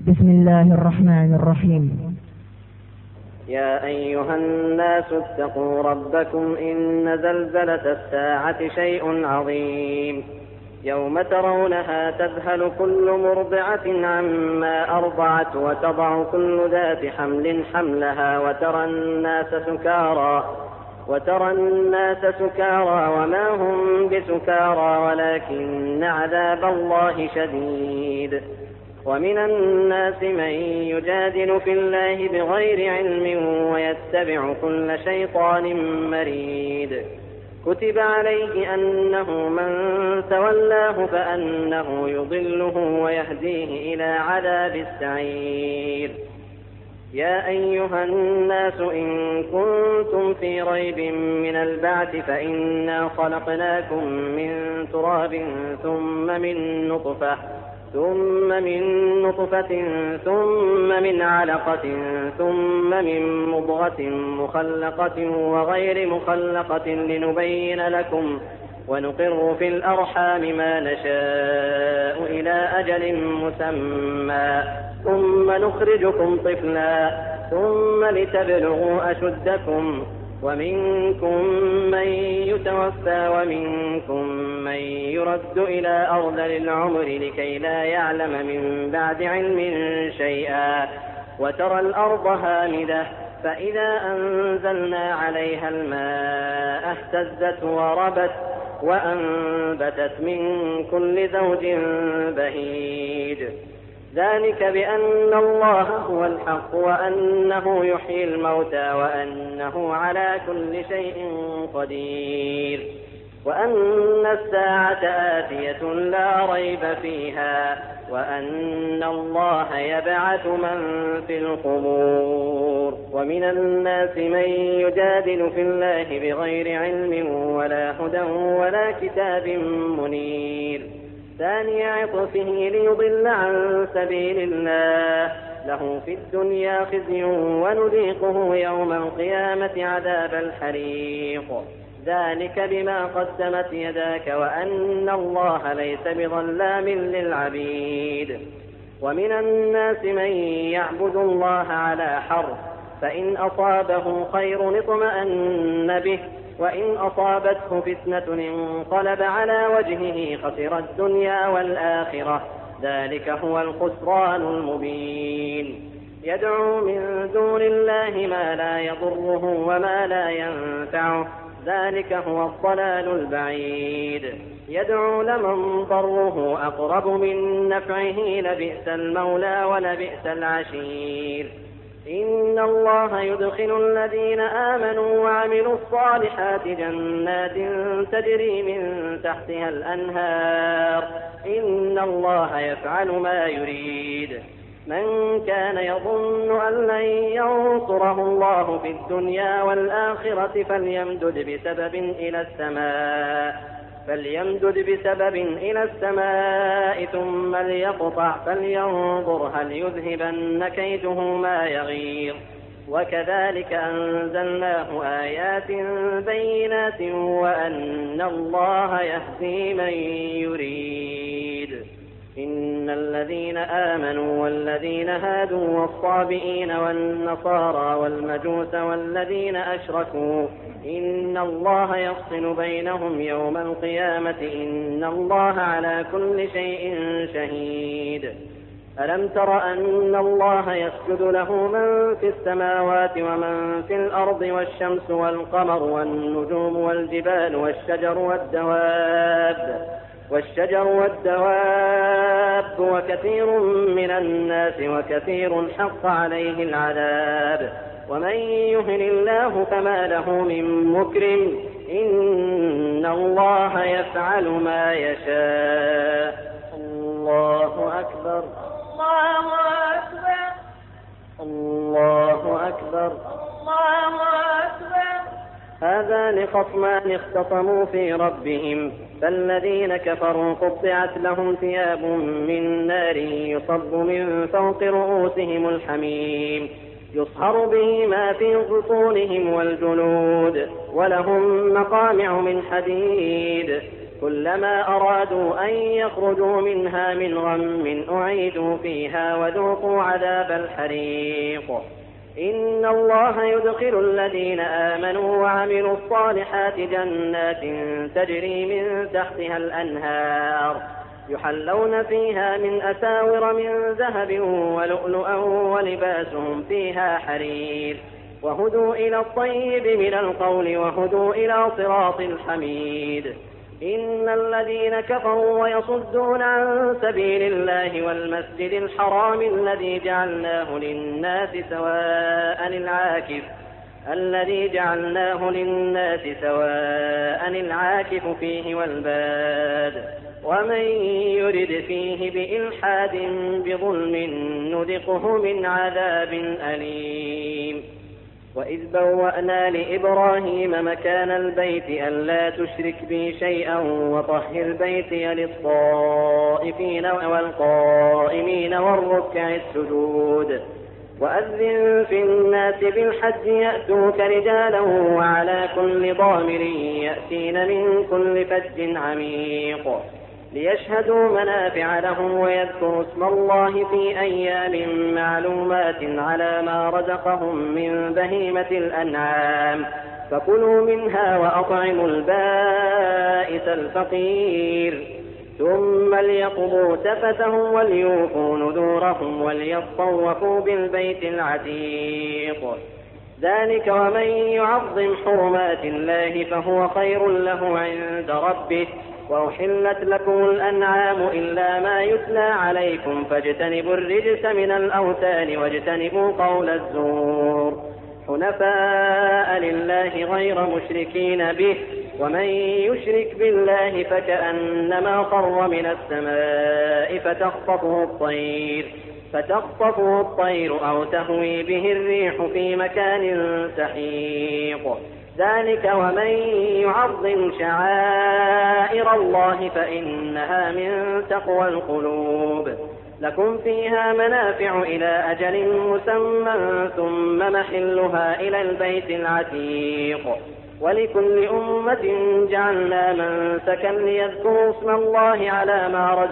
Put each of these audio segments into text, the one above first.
بسم الله الرحمن الرحيم. يا أيها الناس اتقوا ربكم إن زلزلة الساعة شيء عظيم يوم ترونها تذهل كل مرضعة عما أرضعت وتضع كل ذات حمل حملها وترى الناس سكارى وما هم بسكارى ولكن عذاب الله شديد. ومن الناس من يجادل في الله بغير علم ويتبع كل شيطان مريد. كتب عليه أنه من تولاه فأنه يضله ويهديه إلى عذاب السعير. يا أيها الناس إن كنتم في ريب من البعث فإنا خلقناكم من تراب ثم من نطفة ثم من علقة ثم من مضغة مخلقة وغير مخلقة لنبين لكم ونقر في الأرحام ما نشاء إلى أجل مسمى ثم نخرجكم طفلا ثم لتبلغوا أشدكم ومنكم من يتوفى ومنكم من يرد إلى أرذل العمر لكي لا يعلم من بعد علم شيئا. وترى الأرض هامدة فإذا أنزلنا عليها الماء اهتزت وربت وأنبتت من كل زوج بهيج. ذلك بأن الله هو الحق وأنه يحيي الموتى وأنه على كل شيء قدير وأن الساعة آتية لا ريب فيها وأن الله يبعث من في القبور. ومن الناس من يجادل في الله بغير علم ولا هدى ولا كتاب منير. ثاني عطفه ليضل عن سبيل الله له في الدنيا خزي ونذيقه يوم القيامة عذاب الحريق. ذلك بما قدمت يداك وأن الله ليس بظلام للعبيد. ومن الناس من يعبد الله على حرف فإن أصابه خير اطمأن به وإن أصابته فتنة انقلب على وجهه خسر الدنيا والآخرة. ذلك هو الخسران المبين. يدعو من دون الله ما لا يضره وما لا ينفعه ذلك هو الضلال البعيد. يدعو لمن ضره أقرب من نفعه لبئس المولى ولبئس العشير. إن الله يدخل الذين آمنوا وعملوا الصالحات جنات تجري من تحتها الأنهار إن الله يفعل ما يريد. من كان يظن أن لن ينصره الله في الدنيا والآخرة فليمدد بسبب إلى السماء ثم ليقطع فلينظر هل يذهبن كيده ما يغيظ. وكذلك أنزلناه آيات بينات وأن الله يهدي من يريد. إن الذين آمنوا والذين هادوا والصابئين والنصارى والمجوس والذين أشركوا إن الله يفصل بينهم يوم القيامة إن الله على كل شيء شهيد. ألم تر أن الله يسجد له من في السماوات ومن في الأرض والشمس والقمر والنجوم والجبال والشجر والدواب وكثير من الناس وكثير حق عليه العذاب. ومن يهن الله فما له من مكرم إن الله يفعل ما يشاء. الله أكبر الله أكبر الله أكبر الله أكبر. هذان خصمان اختصموا في ربهم فالذين كفروا قطعت لهم ثياب من نار يصب من فوق رؤوسهم الحميم يصهر به ما في بطونهم والجلود ولهم مقامع من حديد كلما أرادوا أن يخرجوا منها من غم أعيدوا فيها وذوقوا عذاب الحريق. إن الله يدخل الذين آمنوا وعملوا الصالحات جنات تجري من تحتها الأنهار يحلون فيها من أساور من ذهب ولؤلؤا ولباسهم فيها حرير وهدوا إلى الطيب من القول وهدوا إلى صراط الحميد. إن الذين كفروا ويصدون عن سبيل الله والمسجد الحرام الذي جعلناه للناس سواء العاكف فيه والباد ومن يرد فيه بإلحاد بظلم نذقه من عذاب أليم. وإذ بوأنا لإبراهيم مكان البيت ألا تشرك بي شيئا وطهر بيتي للطائفين والقائمين والركع السجود. وأذن في الناس بالحج يأتوك رجالا وعلى كل ضامر يأتين من كل فج عميق ليشهدوا منافع لهم ويذكروا اسم الله في أيام معلومات على ما رزقهم من بهيمة الأنعام فكلوا منها وأطعموا البائس الفقير ثم ليقضوا تفتهم وليوفوا نذورهم وليطوفوا بالبيت العتيق. ذلك ومن يعظم حرمات الله فهو خير له عند ربه. وأحلت لكم الأنعام إلا ما يتلى عليكم فاجتنبوا الرجس من الأوثان واجتنبوا قول الزور حنفاء لله غير مشركين به ومن يشرك بالله فكأنما خر من السماء فتخطفه الطير أو تهوي به الريح في مكان سحيق. ذلك ومن يعظم شعائر الله فإنها من تقوى القلوب. لكم فيها منافع إلى أجل مسمى ثم محلها إلى البيت العتيق. ولكل أمة جعلنا منسكا ليذكروا اسم الله على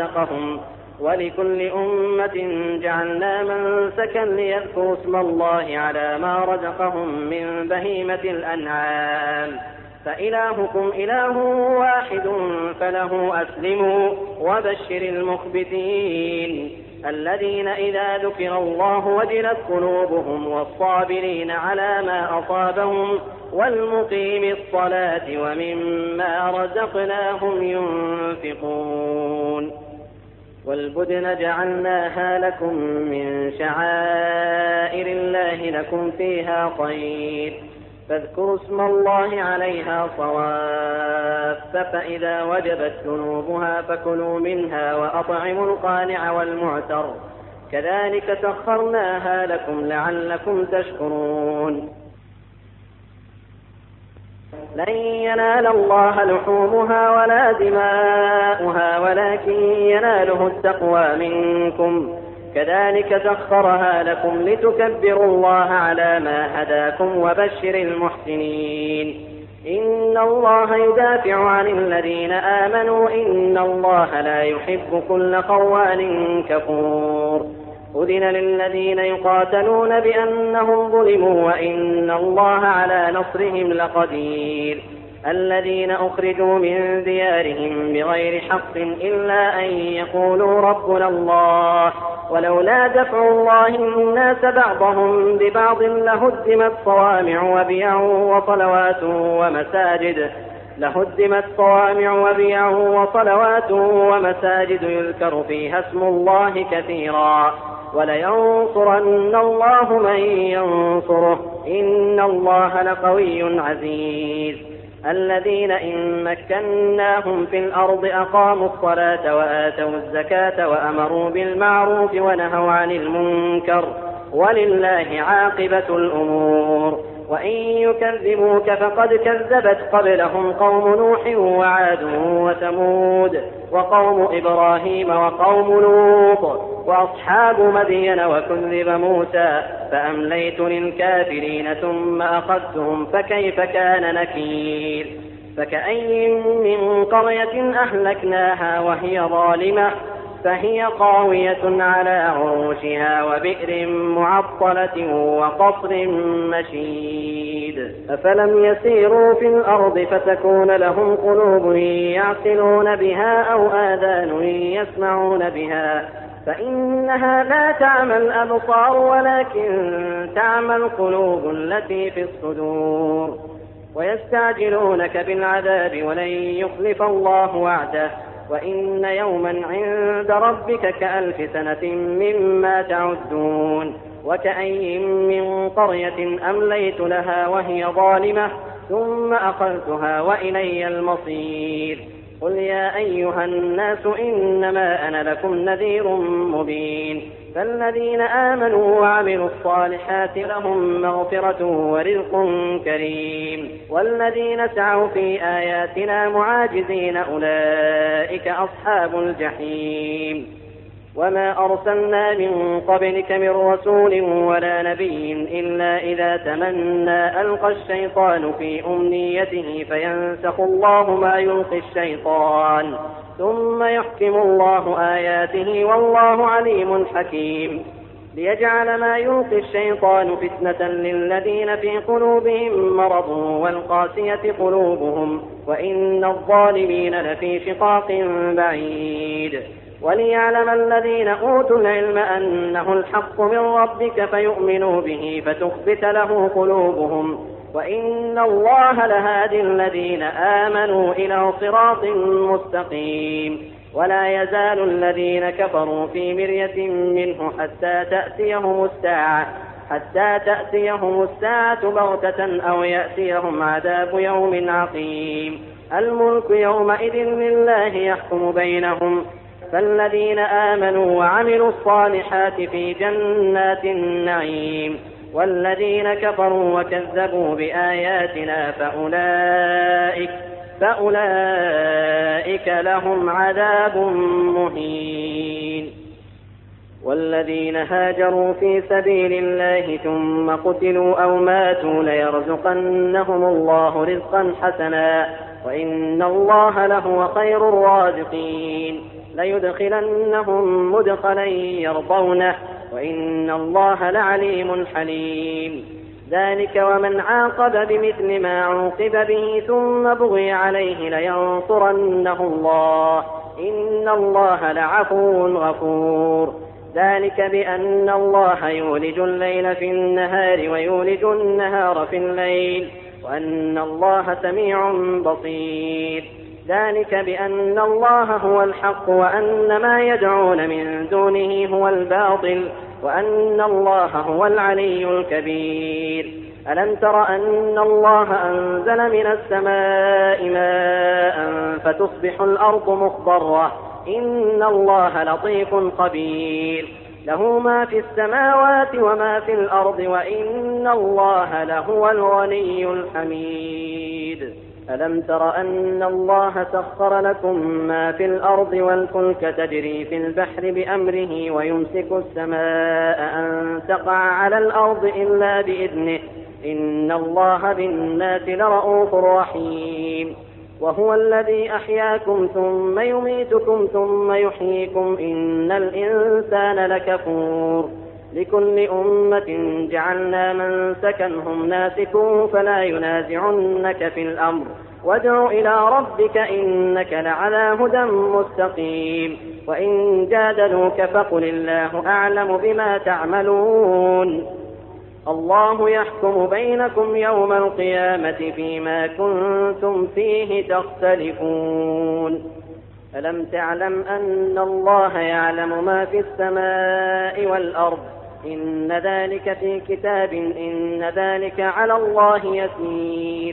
ما رزقهم من بهيمة الأنعام فإلهكم إله واحد فله أسلموا وبشر المخبتين الذين إذا ذكر الله وجلت قلوبهم والصابرين على ما أصابهم والمقيم الصلاة ومما رزقناهم ينفقون. والبدن جعلناها لكم من شعائر الله لكم فيها خير فاذكروا اسم الله عليها صواف فإذا وجبت جنوبها فكلوا منها وأطعموا القانع والمعتر كذلك سخرناها لكم لعلكم تشكرون. لن ينال الله لحومها ولا دماؤها ولكن يناله التقوى منكم كذلك سخرها لكم لتكبروا الله على ما هداكم وبشر المحسنين. إن الله يدافع عن الذين آمنوا إن الله لا يحب كل خوان كفور. أذن للذين يقاتلون بأنهم ظلموا وإن الله على نصرهم لقدير. الذين أخرجوا من ديارهم بغير حق إلا أن يقولوا ربنا الله ولولا دفع الله الناس بعضهم ببعض لهدمت صوامع وبيع وصلوات ومساجد يذكر فيها اسم الله كثيرا ولينصرن الله من ينصره إن الله لقوي عزيز. الذين إن مكناهم في الأرض أقاموا الصلاة وآتوا الزكاة وأمروا بالمعروف ونهوا عن المنكر ولله عاقبة الأمور. وإن يكذبوك فقد كذبت قبلهم قوم نوح وعاد وثمود وقوم إبراهيم وقوم لوط وأصحاب مدين وكذب موسى فأمليت للكافرين ثم أخذتهم فكيف كان نكير. فكأي من قرية أهلكناها وهي ظالمة فهي خاوية على عروشها وبئر معطلة وقصر مشيد أفلم يسيروا في الأرض فتكون لهم قلوب يعقلون بها أو آذان يسمعون بها فإنها لا تعمى الأبصار ولكن تعمى القلوب التي في الصدور ويستعجلونك بالعذاب ولن يخلف الله وعده وإن يوما عند ربك كألف سنة مما تعدون وكأي من قرية أمليت لها وهي ظالمة ثم أخذتها وإلي المصير قل يا أيها الناس إنما أنا لكم نذير مبين فالذين آمنوا وعملوا الصالحات لهم مغفرة ورزق كريم والذين سعوا في آياتنا معاجزين أولئك أصحاب الجحيم وما أرسلنا من قبلك من رسول ولا نبي إلا إذا تمنى ألقى الشيطان في أمنيته فينسخ الله ما يلقي الشيطان ثم يحكم الله آياته والله عليم حكيم ليجعل ما يلقي الشيطان فتنة للذين في قلوبهم مرض والقاسية قلوبهم وإن الظالمين لفي شقاق بعيد وليعلم الذين أوتوا العلم أنه الحق من ربك فيؤمنوا به فتخبت له قلوبهم وإن الله لهادي الذين آمنوا إلى صراط مستقيم ولا يزال الذين كفروا في مرية منه حتى تأتيهم الساعة بغتة أو يأتيهم عذاب يوم عقيم الملك يومئذ لله يحكم بينهم فالذين آمنوا وعملوا الصالحات في جنات النعيم والذين كفروا وكذبوا بآياتنا فأولئك لهم عذاب مهين والذين هاجروا في سبيل الله ثم قتلوا أو ماتوا ليرزقنهم الله رزقا حسنا وإن الله لهو خير الرازقين ليدخلنهم مدخلا يرضونه وإن الله لعليم حليم ذلك ومن عاقب بمثل ما عوقب به ثم بغي عليه لينصرنه الله إن الله لعفو غفور ذلك بأن الله يولج الليل في النهار ويولج النهار في الليل وأن الله سميع بصير ذلك بأن الله هو الحق وأن ما يدعون من دونه هو الباطل وأن الله هو العلي الكبير ألم تر أن الله أنزل من السماء ماء فتصبح الأرض مخضرة إن الله لطيف خبير له ما في السماوات وما في الأرض وإن الله لهو الغني الحميد ألم تر أن الله سخر لكم ما في الأرض والفلك تجري في البحر بأمره ويمسك السماء أن تقع على الأرض إلا بإذنه إن الله بالناس لرؤوف رحيم وهو الذي أحياكم ثم يميتكم ثم يحييكم إن الإنسان لكفور لكل أمة جعلنا من سكنهم ناسكوه فلا ينازعنك في الأمر وادع إلى ربك إنك لعلى هدى مستقيم وإن جادلوك فقل الله أعلم بما تعملون الله يحكم بينكم يوم القيامة فيما كنتم فيه تختلفون ألم تعلم أن الله يعلم ما في السماء والأرض إن ذلك في كتاب إن ذلك على الله يسير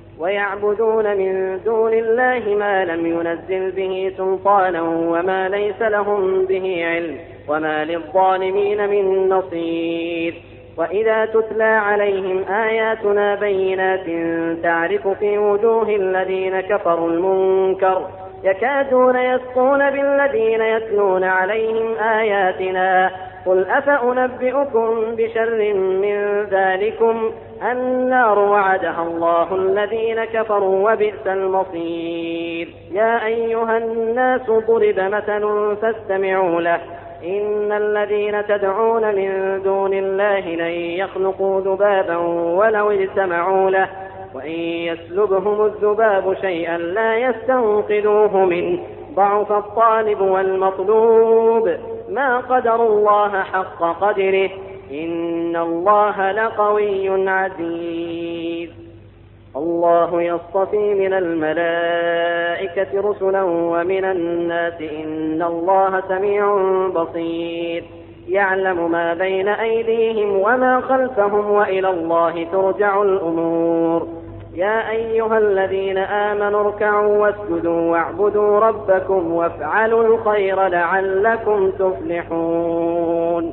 ويعبدون من دون الله ما لم ينزل به سلطانا وما ليس لهم به علم وما للظالمين من نصير وإذا تتلى عليهم آياتنا بينات تعرف في وجوه الذين كفروا المنكر يكادون يسقون بالذين يتلون عليهم آياتنا قل أفأنبئكم بشر من ذلكم النار وعدها الله الذين كفروا وبئس المصير. يا أيها الناس ضرب مثل فاستمعوا له إن الذين تدعون من دون الله لن يخلقوا ذبابا ولو اجتمعوا له وإن يسلبهم الذباب شيئا لا يستنقذوه منه ضعف الطالب والمطلوب ما قدروا الله حق قدره إن الله لقوي عزيز. الله يصطفي من الملائكة رسلا ومن الناس إن الله سميع بصير يعلم ما بين أيديهم وما خلفهم وإلى الله ترجع الأمور. يا أيها الذين آمنوا اركعوا واسجدوا واعبدوا ربكم وافعلوا الخير لعلكم تفلحون.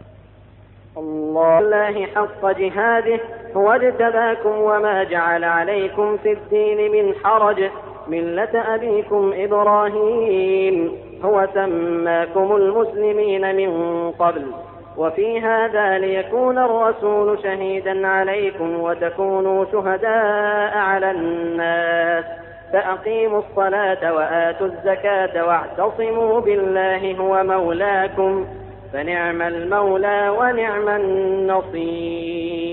الله حق جهاده هو اجتباكم وما جعل عليكم في الدين من حرج ملة أبيكم إبراهيم هو سماكم المسلمين من قبل وفي هذا ليكون الرسول شهيدا عليكم وتكونوا شهداء على الناس فأقيموا الصلاة وآتوا الزكاة واعتصموا بالله هو مولاكم فنعم المولى ونعم النصير.